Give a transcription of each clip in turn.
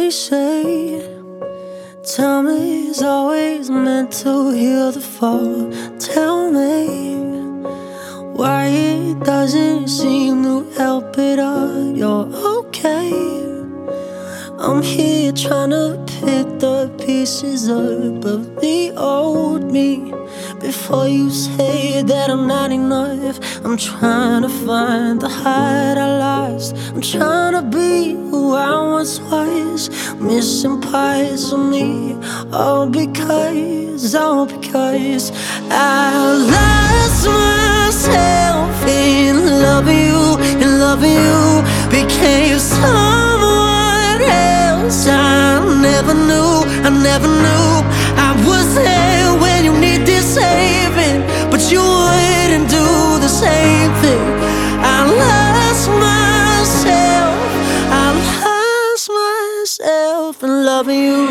cliche. Time is always meant to heal the fall. Tell me why it doesn't seem to help at all. You're okay. I'm here trying to pick the pieces up of the old me. Before you say that I'm not enough, I'm trying to find the heart I lost. I'm trying to be who I once was, missing parts of me. All because I lost myself in loving you, and loving you became someone else. I never knew I was there when you needed saving, but you wouldn't do the same thing. I lost myself in loving you.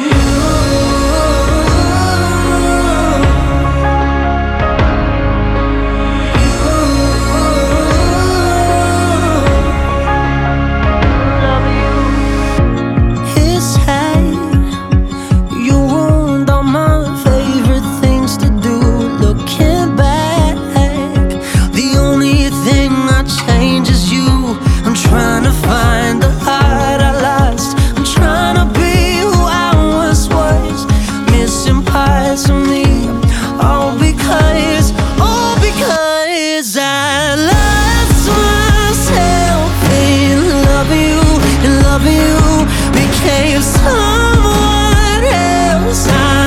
Someone else.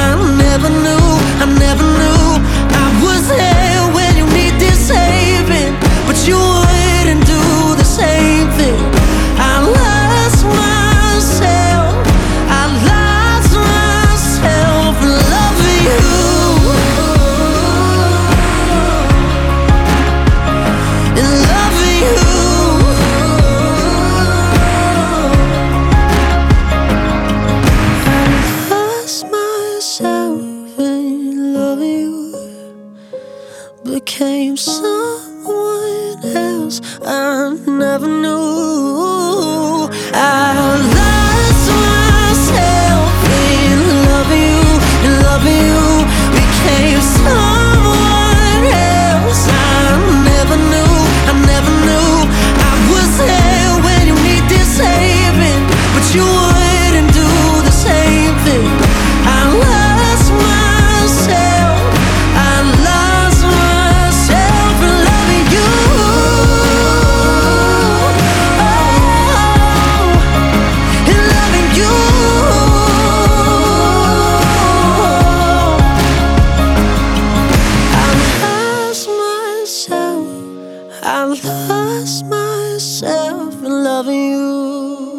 I never knew I was there when you needed saving, but you wouldn't do the same thing. I lost myself in loving you, in loving you. Became someone else I never knew. I lost myself in loving you, and loving you became someone else I never knew I was there when you needed saving, but you wouldn't do the same thing. I lost myself in loving you. In loving you. I lost myself in loving you.